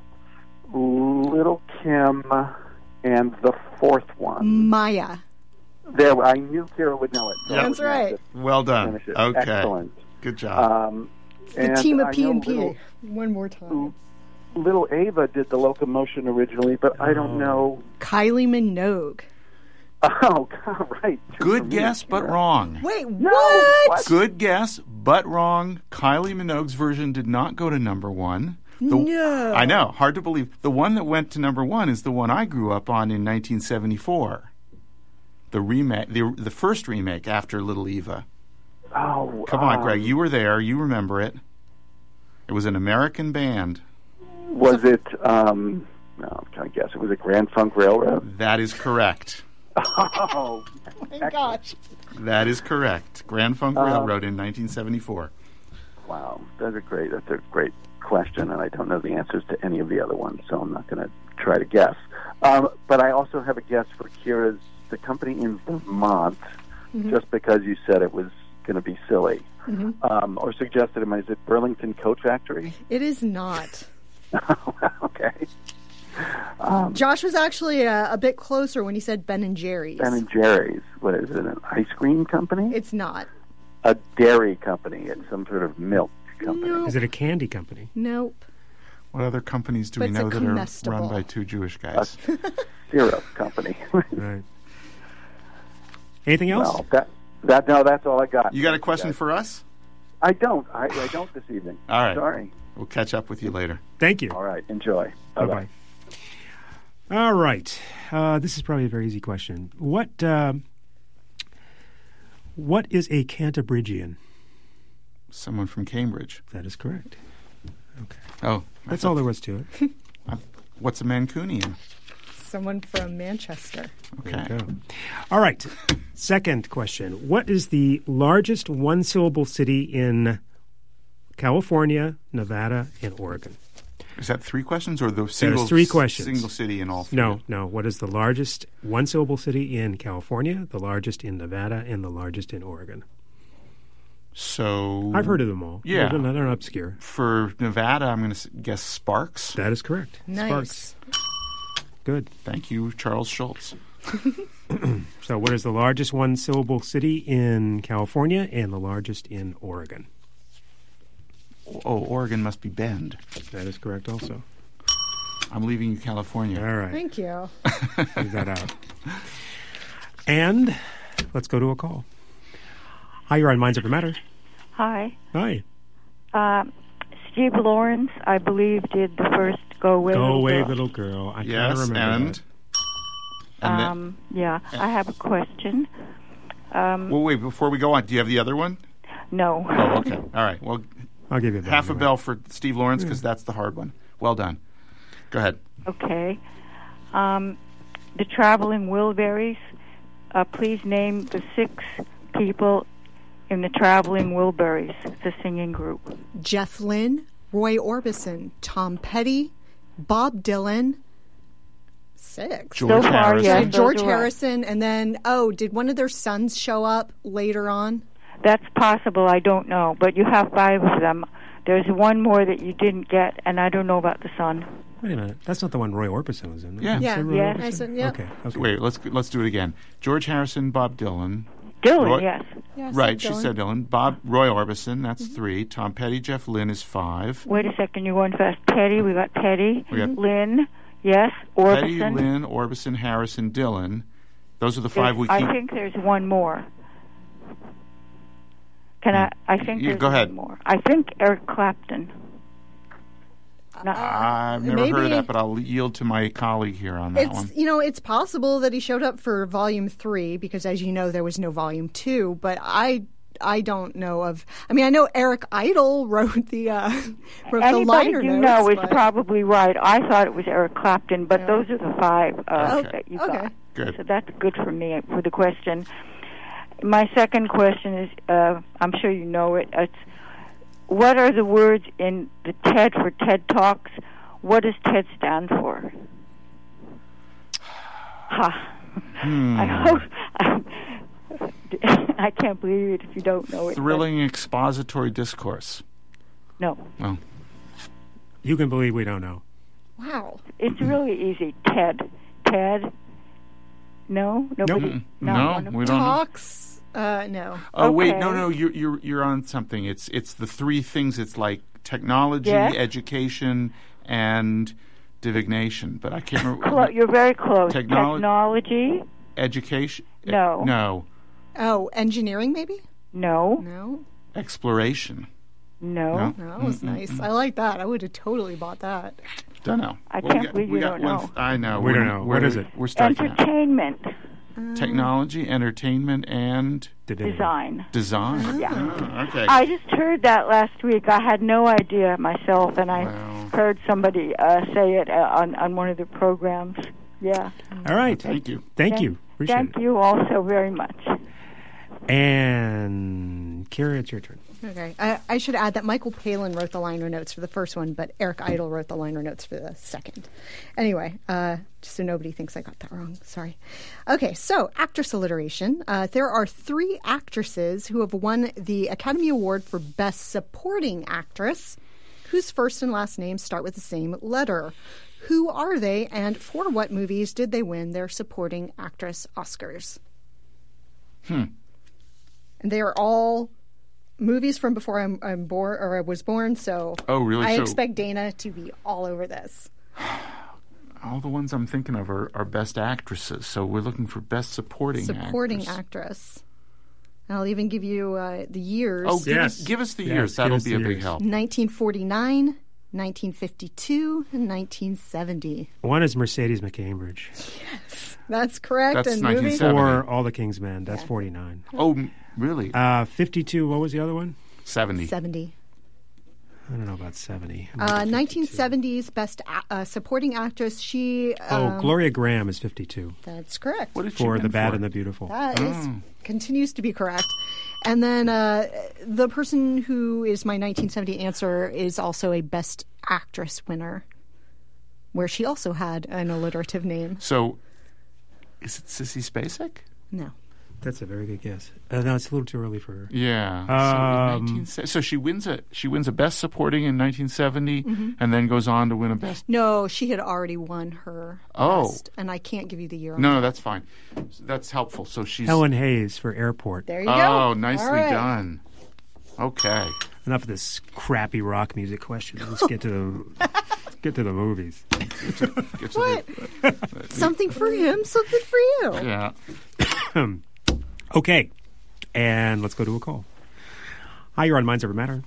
Little Kim, and the 4th one. Maya. There, I knew Kira would know it. So that's right. Well done. Okay. Excellent. Good job. It's the team of P&P. One more time. Little Ava did the Locomotion originally, but I don't know. Kylie Minogue. Oh, God, right. Good guess, but wrong. Wait, what? Good guess, but wrong. Kylie Minogue's version did not go to number 1. No. I know. Hard to believe. The one that went to number 1 is the one I grew up on in 1974. The remake, the first remake after Little Eva. Oh, come on, Greg. You were there. You remember it. It was an American band. Was it? No, I'm trying to guess. It was a Grand Funk Railroad. That is correct. Oh my gosh. That is correct. Grand Funk Railroad in 1974. Wow, that's a great question, and I don't know the answers to any of the other ones, so I'm not going to try to guess. But I also have a guess for Kira's, the company in Vermont, just because you said it was going to be silly, or suggested it. Is it Burlington Coat Factory? It is not. Okay. Josh was actually a bit closer when he said Ben & Jerry's. Ben & Jerry's. What is it, an ice cream company? It's not. A dairy company. It's some sort of milk company. Nope. Is it a candy company? Nope. What other companies do we know that are run by 2 Jewish guys? A syrup company. Right. Anything else? Well, that's all I got. You got a question for us? I don't. I don't this evening. All right. Sorry. We'll catch up with you later. Thank you. All right. Enjoy. Bye-bye. All right. This is probably a very easy question. What is a Cantabrigian? Someone from Cambridge. That is correct. Okay. Oh. That's all there was to it. What's a Mancunian? Someone from Manchester. Okay. There you go. All right. Second question. What is the largest one-syllable city in California, Nevada, and Oregon? Is that 3 questions or the single? There's 3 questions. Single city in all 3? No. What is the largest one-syllable city in California, the largest in Nevada, and the largest in Oregon? So I've heard of them all. Yeah. They're not obscure. For Nevada, I'm going to guess Sparks. That is correct. Nice. Sparks. Good. Thank you, Charles Schultz. So what is the largest one-syllable city in California and the largest in Oregon? Oh, Oregon must be Bend. That is correct also. I'm leaving you California. All right. Thank you. Leave that out. And let's go to a call. Hi, you're on Minds Over Matter. Hi. Hi. Steve Lawrence, I believe, did the first Go Away Go Little Away Girl. Little Girl. I Yes, kind of remember and yeah, I have a question. Well, wait, before we go on, do you have the other one? No. Oh, okay. All right. Well, I'll give you that. half a bell for Steve Lawrence because that's the hard one. Well done. Go ahead. Okay. The Traveling Wilburys. Please name the 6 people in the Traveling Wilburys, the singing group. Jeff Lynne, Roy Orbison, Tom Petty, Bob Dylan. 6. George Harrison. Yes, George Harrison, and then, did one of their sons show up later on? That's possible. I don't know. But you have 5 of them. There's one more that you didn't get, and I don't know about the son. Wait a minute. That's not the one Roy Orbison was in. Yeah. Yeah. Is it Roy Yeah. Orbison? I said, yeah. Okay. Wait, let's do it again. George Harrison, Bob Dylan. Dylan, yes. Yeah, I Right, said she Dylan. said Dylan. Roy Orbison, that's 3. Tom Petty, Jeff Lynne is 5. Wait a second, you're going fast. Petty, we got Petty. We got Lynn, yes. Orbison. Petty, Lynne, Orbison, Harrison, Dylan. Those are the 5 we keep. I think there's one more. I think there's go ahead. one more. I think Eric Clapton. I've never heard of that, but I'll yield to my colleague here on that one. It's possible that he showed up for Volume 3 because, as you know, there was no Volume 2. But I don't know of. I mean, I know Eric Idle wrote the Anybody liner you notes. know is but- probably right. I thought it was Eric Clapton, but those are the 5 that you Okay. got. Good. So that's good for me for the question. My second question is, I'm sure you know it. It's, what are the words in the TED for TED Talks? What does TED stand for? I hope. I can't believe it if you don't know it. Thrilling expository discourse. No. Oh. You can believe we don't know. Wow. It's really easy. TED. TED. No? Nobody? No, we don't know. Talks. No. Oh wait, Okay. no, you're on something. It's the 3 things. It's like technology, Yes. education, and divination. But I can't remember. You're very close. Technology. Technology? Education. No. No. Oh, engineering maybe? No. No. Exploration. No. That was nice. I like that. I would have totally bought that. Don't know. I can't believe you don't know. I know. We don't know. What is it? We're striking out. Entertainment. Technology, entertainment, and Design. Design. Yeah. Oh, okay. I just heard that last week. I had no idea myself, and I heard somebody say it on one of the programs. Yeah. All right. Thank you. Thank you. Appreciate Thank you also very much. it. And Kira, it's your turn. Okay. I should add that Michael Palin wrote the liner notes for the first one, but Eric Idle wrote the liner notes for the second. Anyway, just so nobody thinks I got that wrong. Sorry. Okay, so actress alliteration. There are 3 actresses who have won the Academy Award for Best Supporting Actress, whose first and last names start with the same letter. Who are they, and for what movies did they win their Supporting Actress Oscars? And they are all movies from before I'm born, or I was born. So Oh, really? I So- expect Dana to be all over this. all the ones I'm thinking of are best actresses. So we're looking for best supporting actress. I'll even give you the years. Oh, give us the years. That'll be a big help. 1949, 1952, and 1970. One is Mercedes McCambridge. Yes, that's correct. That's and 1970. Or All the King's Men. That's 49. Oh, really? 52. What was the other one? 70. 70. I don't know about 70. 1970s Best Supporting Actress. She. Gloria Graham is 52. That's correct. What did she for win The Bad for? and the Beautiful. That continues to be correct. And then the person who is my 1970 answer is also a Best Actress winner, where she also had an alliterative name. So, is it Sissy Spacek? No. That's a very good guess. No, it's a little too early for her. Yeah. So she wins a Best Supporting in 1970, and then goes on to win a Best. No, she had already won her Best, and I can't give you the year. No, that's fine. That's helpful. So she's Helen Hayes for Airport. There you go. Oh, nicely done. Okay. Enough of this crappy rock music question. Let's get to the movies. What? Something for him, something for you. Yeah. Okay, and let's go to a call. Hi, you're on Minds Over Matter.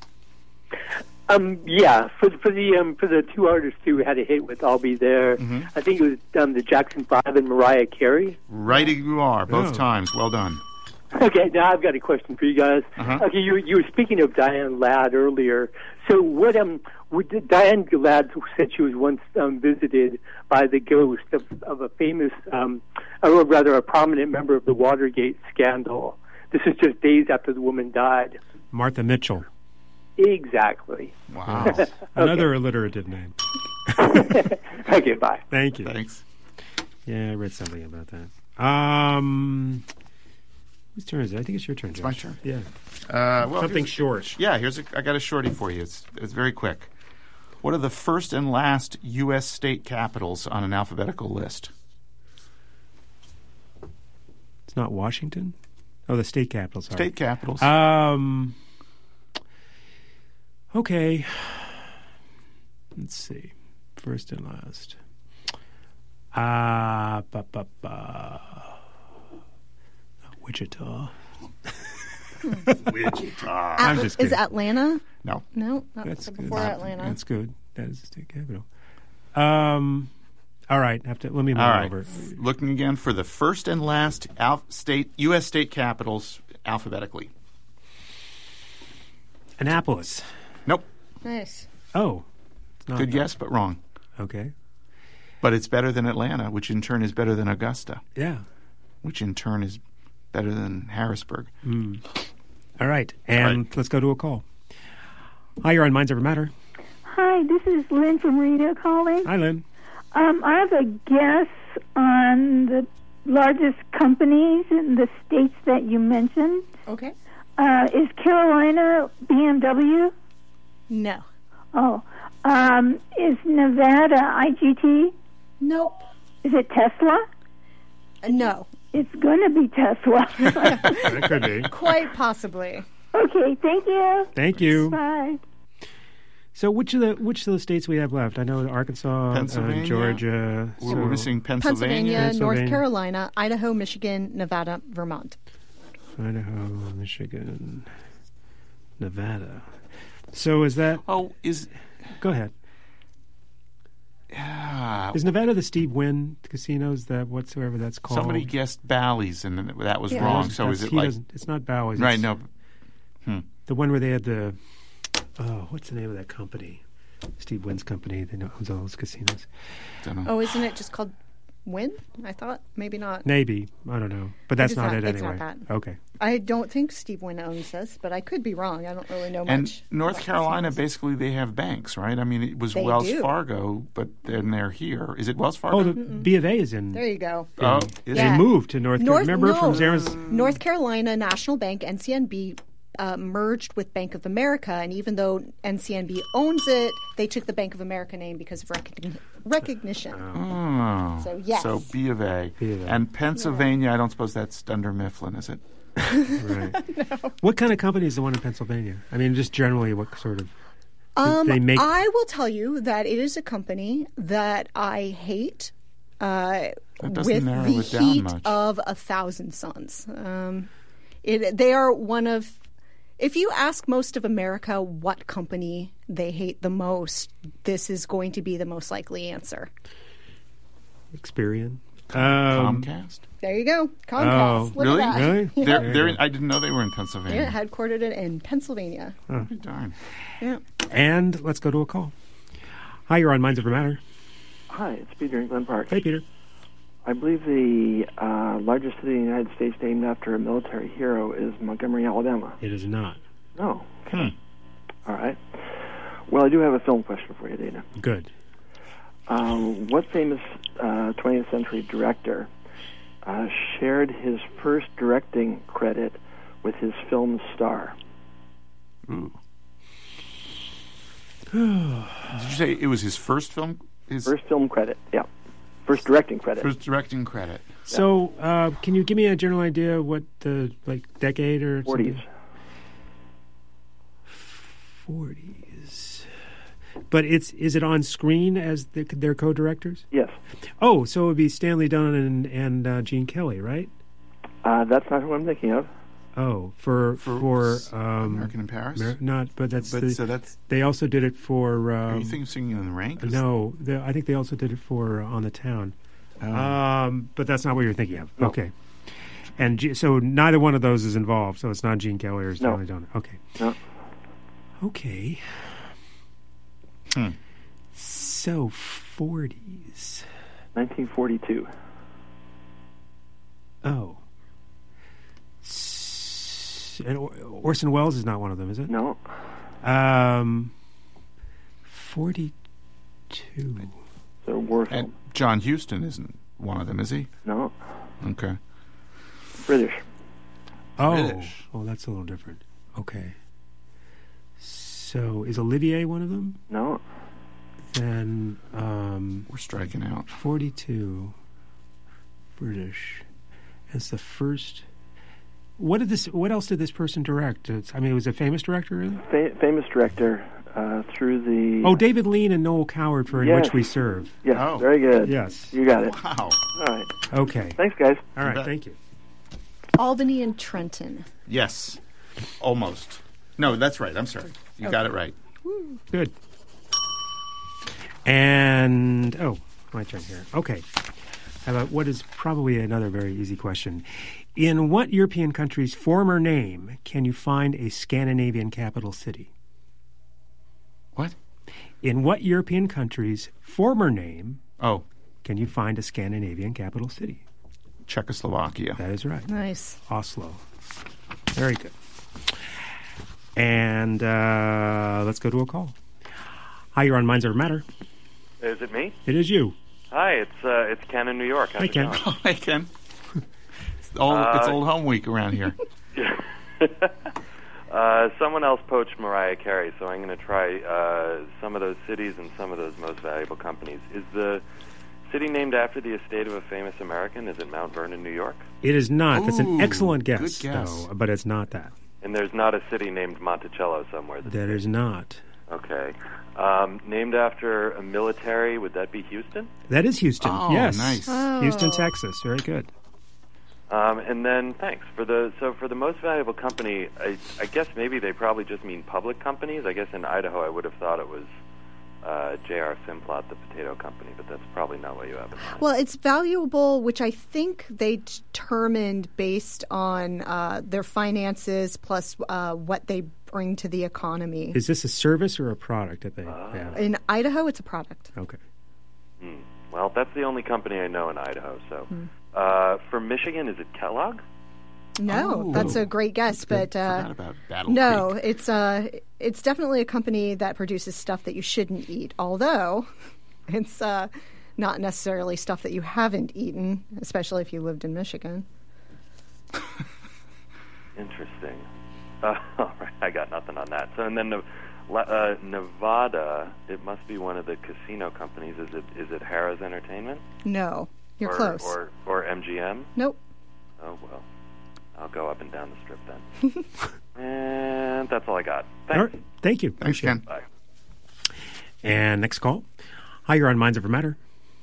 Yeah, for the two artists who had a hit with "I'll Be There," I think it was the Jackson 5 and Mariah Carey. Right, you are both times. Well done. Okay, now I've got a question for you guys. Okay, you were speaking of Diane Ladd earlier. So what Diane Ladd said she was once visited by the ghost of a famous, or rather a prominent member of the Watergate scandal. This is just days after the woman died. Martha Mitchell. Exactly. Wow. Another alliterative name. Okay, bye. Thank you. Thanks. Yeah, I read something about that. Whose turn is it? I think it's your turn, It's Josh. my turn. Yeah. Well, something short. Yeah, I got a shorty for you. It's very quick. What are the first and last U.S. state capitals on an alphabetical list? It's not Washington? Oh, the state capitals. Sorry. State capitals. Okay. Let's see. First and last. Wichita. Wichita. I'm just kidding. Is Atlanta? No. No, That's good. before Atlanta. That's good. That is the state capital. All right. Let me move over. Looking again for the first and last U.S. state capitals alphabetically. Annapolis. Nope. Nice. Oh. Good guess, but wrong. Okay. But it's better than Atlanta, which in turn is better than Augusta. Yeah. Which in turn is better than Harrisburg. All right. And let's go to a call. Hi, you're on Minds Over Matter. Hi, this is Lynn from Reno calling. Hi, Lynn. I have a guess on the largest companies in the states that you mentioned. Okay. Is Carolina BMW? No. Oh. Is Nevada IGT? Nope. Is it Tesla? No. It's going to be Tesla. It could be. Quite possibly. Okay, thank you. Thank you. Bye. So which of the states we have left? I know Arkansas, Pennsylvania, Georgia. We're missing Pennsylvania, North Carolina, Idaho, Michigan, Nevada, Vermont. Idaho, Michigan, Nevada. So is that? Go ahead. Is Nevada the Steve Wynn casinos? That whatsoever that's called. Somebody guessed Bally's, and that was wrong. So is it like? It's not Bally's. Right. No. The one where they had the. Oh, what's the name of that company? Steve Wynn's company. They owns all those casinos. Don't know. Oh, isn't it just called Wynn? I thought maybe not. Maybe I don't know, but that's not it anyway. It's not that. Okay. I don't think Steve Wynn owns this, but I could be wrong. I don't really know much. And North Carolina, basically, they have banks, right? I mean, it was Wells Fargo, but then they're here. Is it Wells Fargo? Oh, the B of A is in. There you go. Oh, they moved to North Carolina. Remember from Zaren's? North Carolina National Bank, NCNB, merged with Bank of America, and even though NCNB owns it, they took the Bank of America name because of recognition. Oh. So, yes. So B of A. And Pennsylvania, I don't suppose that's Dunder Mifflin, is it? Right. No. What kind of company is the one in Pennsylvania? I mean, just generally, what sort of? They make... I will tell you that it is a company that I hate with the heat of 1,000 suns. They are one of... If you ask most of America what company they hate the most, this is going to be the most likely answer. Experian. Comcast? There you go. Comcast. Oh, really? Really? I didn't know they were in Pennsylvania. Yeah, headquartered in Pennsylvania. Oh. Darn. Yeah. And let's go to a call. Hi, you're on Minds Over Matter. Hi, it's Peter in Glen Park. Hey, Peter. I believe the largest city in the United States named after a military hero is Montgomery, Alabama. It is not. No. Okay. All right. Well, I do have a film question for you, Dana. Good. What famous 20th century director shared his first directing credit with his film star? Ooh. Did you say it was his first film? First film credit, yeah. First directing credit. First directing credit. So, can you give me a general idea what the decade or 40s? Something? 40s. But is it on screen as their co-directors? Yes. Oh, so it would be Stanley Donen and Gene Kelly, right? That's not who I'm thinking of. Oh, for American in Paris? They also did it for... are you thinking Singing in the Rain? No, I think they also did it for On the Town. Oh. But that's not what you're thinking of. No. Okay. And so neither one of those is involved, so it's not Gene Kelly or Stanley Donen. Okay. No. Okay. So, 40s. 1942. Oh. And Orson Welles is not one of them, is it? No. 42. So war film. And John Huston isn't one of them, is he? No. Okay. British. Oh. British. Oh, that's a little different. Okay. So, is Olivier one of them? No. Then, we're striking out. 42. British. It's the first... What else did this person direct? It was a famous director, really? Famous director through the... Oh, David Lean and Noel Coward for In Which We Serve. Yes, very good. Yes. You got it. Wow. All right. Okay. Thanks, guys. All right, thank you. Albany and Trenton. Yes. Almost. No, that's right. I'm sorry. You got it right. Woo. Good. And, my turn here. Okay. How about what is probably another very easy question? In what European country's former name can you find a Scandinavian capital city? What? In what European country's former name can you find a Scandinavian capital city? Czechoslovakia. That is right. Nice. Oslo. Very good. And let's go to a call. Hi, you're on Minds Over Matter. Is it me? It is you. Hi, it's Ken in New York. How's it Ken. going? Oh, hey, Ken. It's old home week around here. Someone else poached Mariah Carey, so I'm going to try some of those cities and some of those most valuable companies. Is the city named after the estate of a famous American? Is it Mount Vernon, New York? It is not. That's an excellent guess, good guess. though, but it's not that. And there's not a city named Monticello somewhere? That is not. Okay. Named after a military, would that be Houston? That is Houston, yes. Nice. Houston, Texas. Very good. And then, thanks. For the most valuable company, I guess maybe they probably just mean public companies. I guess in Idaho I would have thought it was J.R. Simplot, the potato company, but that's probably not what you have in mind. Well, it's valuable, which I think they determined based on their finances plus what they bring to the economy. Is this a service or a product that they have? In Idaho, it's a product. Okay. Well, that's the only company I know in Idaho. So, for Michigan, is it Kellogg? No, that's a great guess, but Forgot about Battle no, Creek. it's definitely a company that produces stuff that you shouldn't eat. Although it's not necessarily stuff that you haven't eaten, especially if you lived in Michigan. Interesting. All right, I got nothing on that. So, and then Nevada, it must be one of the casino companies. Is it Harrah's Entertainment? No, you're close. Or MGM? Nope. Oh, well, I'll go up and down the strip then. And that's all I got. Thanks. All right. Thank you. Thanks, Ken. Bye. And next call. Hi, you're on Minds Over Matter.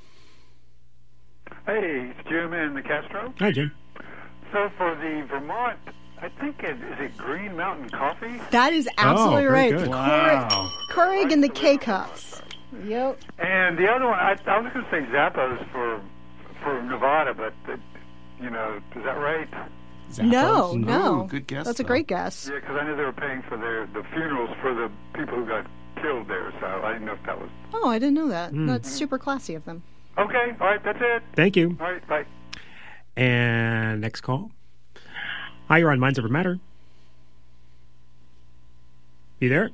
Hey, it's Jim in the Castro. Hi, Jim. So for the Vermont, I think is it Green Mountain Coffee? That is absolutely right. Good. The Wow. Keurig and the K-Cups. Yep. And the other one, I was going to say Zappos for Nevada, but is that right? No. Ooh, good guess. That's a great guess. Yeah, because I know they were paying for the funerals for the people who got killed there, so I didn't know if that was. Oh, I didn't know that. That's super classy of them. Okay, all right, that's it. Thank you. All right, bye. And next call. Hi, you're on Minds Over Matter. You there?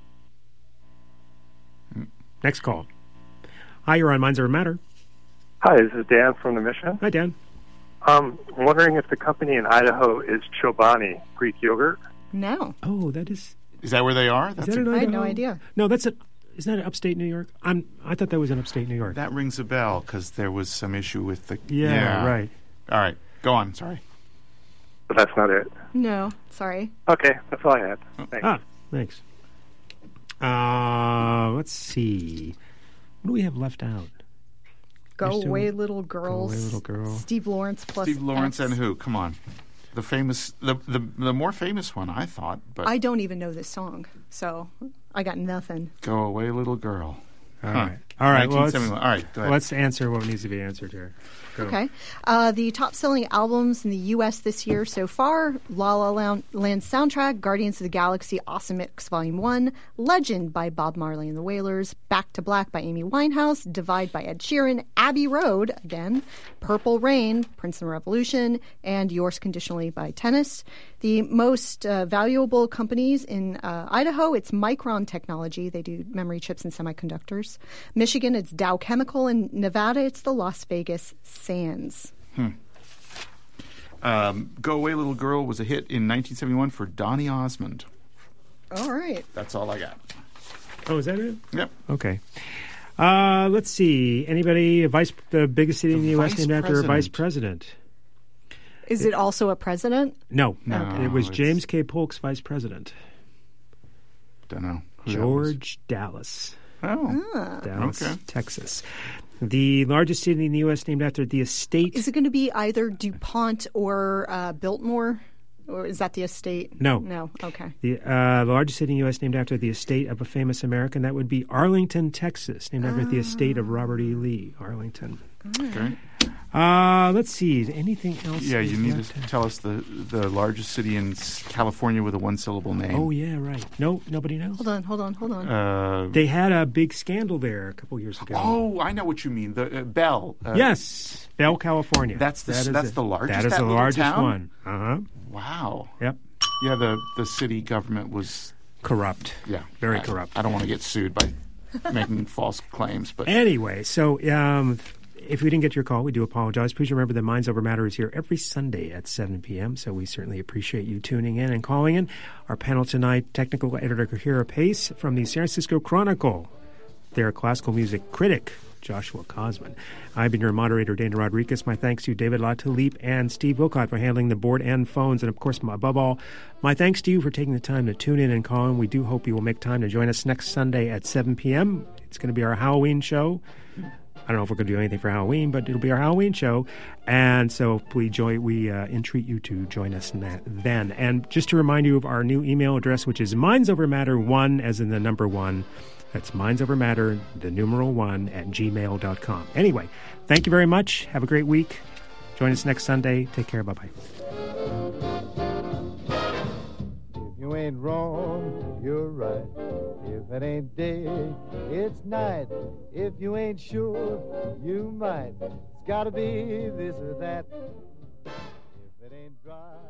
Next call. Hi, you're on Minds Over Matter. Hi, this is Dan from the Mission. Hi, Dan. I'm wondering if the company in Idaho is Chobani Greek yogurt. No. Oh, that is... Is that where they are? I had no idea. No, isn't that upstate New York? I thought that was in upstate New York. That rings a bell because there was some issue with the... Yeah, right. All right, go on. Sorry. But that's not it. No, sorry. Okay, that's all I had. Thanks. Thanks. Let's see. What do we have left out? Go Away Little Girls. Go Away Little Girl. Steve Lawrence plus Steve Lawrence X. and who? Come on. The famous, the more famous one, I thought. But I don't even know this song, so I got nothing. Go Away Little Girl. All right. All right. Well, all right, go ahead. Let's answer what needs to be answered here. Go. Okay. The top-selling albums in the U.S. this year so far, La La Land soundtrack, Guardians of the Galaxy Awesome Mix Volume 1, Legend by Bob Marley and the Wailers, Back to Black by Amy Winehouse, Divide by Ed Sheeran, Abbey Road, again, Purple Rain, Prince and Revolution, and Yours Conditionally by Tennis. The most valuable companies in Idaho, it's Micron Technology. They do memory chips and semiconductors. Michigan, it's Dow Chemical. And Nevada, it's the Las Vegas Sands. Go Away Little Girl was a hit in 1971 for Donny Osmond. All right. That's all I got. Oh, is that it? Yep. Okay. Let's see. Anybody, the biggest city in the U.S. named after a vice president? Is it also a president? No. Okay. It was James K. Polk's vice president. Don't know. George Dallas. Oh. Dallas, okay. Texas. The largest city in the U.S. named after the estate. Is it going to be either DuPont or Biltmore? Or is that the estate? No. No, okay. The largest city in the U.S. named after the estate of a famous American. That would be Arlington, Texas, named after the estate of Robert E. Lee, Arlington. Okay. Let's see. Anything else? Yeah, you need to tell us the largest city in California with a one-syllable name. Oh, yeah, right. No, nobody knows. Hold on. They had a big scandal there a couple years ago. Oh, I know what you mean. The Bell. Yes, Bell, California. That's the largest. That is the largest town? one. Uh-huh. Wow. Yep. Yeah, the city government was corrupt. Yeah, very corrupt. I don't want to get sued by making false claims, but anyway, so if we didn't get your call, we do apologize. Please remember that Minds Over Matter is here every Sunday at 7 p.m., so we certainly appreciate you tuning in and calling in. Our panel tonight, technical editor Kahira Pace from the San Francisco Chronicle, their classical music critic, Joshua Cosman. I've been your moderator, Dana Rodriguez. My thanks to David LaTulippe and Steve Wilcott for handling the board and phones. And, of course, above all, my thanks to you for taking the time to tune in and call in. We do hope you will make time to join us next Sunday at 7 p.m. It's going to be our Halloween show. I don't know if we're going to do anything for Halloween, but it'll be our Halloween show. And so we entreat you to join us then. And just to remind you of our new email address, which is mindsovermatter1, as in the number 1. That's mindsovermatter, the numeral 1, @gmail.com. Anyway, thank you very much. Have a great week. Join us next Sunday. Take care. Bye-bye. If you ain't wrong, you're right. If it ain't day, it's night. If you ain't sure, you might. It's gotta be this or that. If it ain't dry.